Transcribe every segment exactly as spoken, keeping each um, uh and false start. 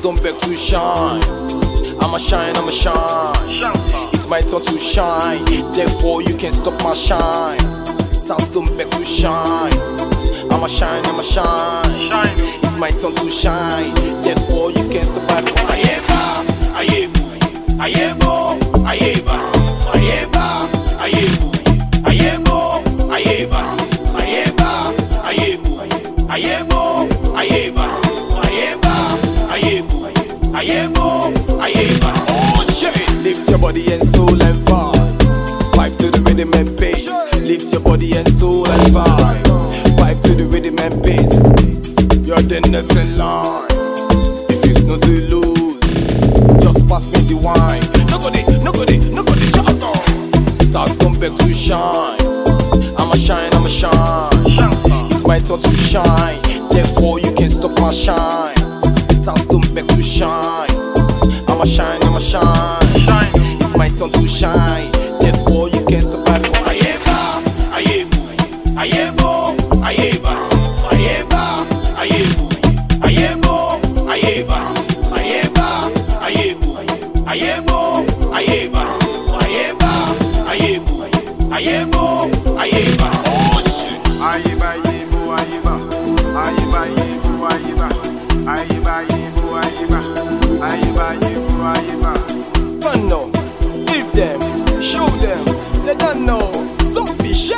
don't beg to shine. I'ma shine, I'ma shine. It's my turn to shine, therefore you can't stop my shine. Stars don't beg to shine. I'ma shine, I'ma shine. It's my turn to shine, therefore you can't stop my shine. Ayeba, ayebo, ayeba, ayeba, ayebu, ayebo, ayeba, ayeba, ayebu, ayebo, ayeba, ayeba, ayebu, ayebo, ayeba. Oh shit! Lift your body and soul and vibe. Vibe to the rhythm and bass. Lift your body and soul and vibe. Vibe to the rhythm and bass. You're the next in line. If you snooze, you lose. Just pass me the wine. Nobody, nobody, nobody, shut up. Stars come back to shine. I'ma shine, I'ma shine. It's my turn to shine, therefore you can't stop my shine. Stars come back to shine. I'ma shine, I'ma shine. It's my turn to shine, therefore you can't stop my shine. Ayeba, ayebu, ayebo, ayeba, ayeba, ayebu, ayebo, ayeba, ayeba, ayebo, ayebo, ayeba, ayeba, ayebo, ayebo, ayeba. Oh shit! Ayeba, ayebo, ayeba, ayeba, ayebo, ayeba, ayeba, ayebo, ayeba, ayeba, ayebo, ayeba. Fun no, give them, show them, let them know. Don't be shy.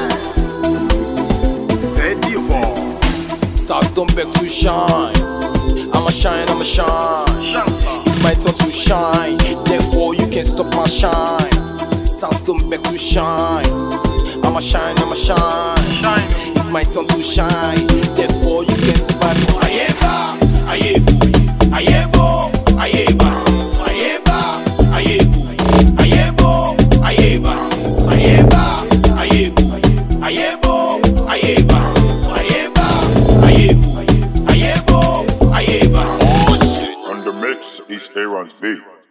C'est divin. Stars don't beg to shine. I'ma shine, I'ma shine. It's my turn to shine, therefore you can't stop my shine. Stars don't beg to shine. I'ma shine, I'ma shine. It's my turn to shine, therefore you can't stop my shine. Ayeba, ayebu, ayebo, ayeba, ayeba, ayebu, ayebo, ayeba, ayeba, ayebu, ayebo, ayeba, ayeba, ayebu, ayebo, ayeba. Oh shit! On the mix is Aaron's beat.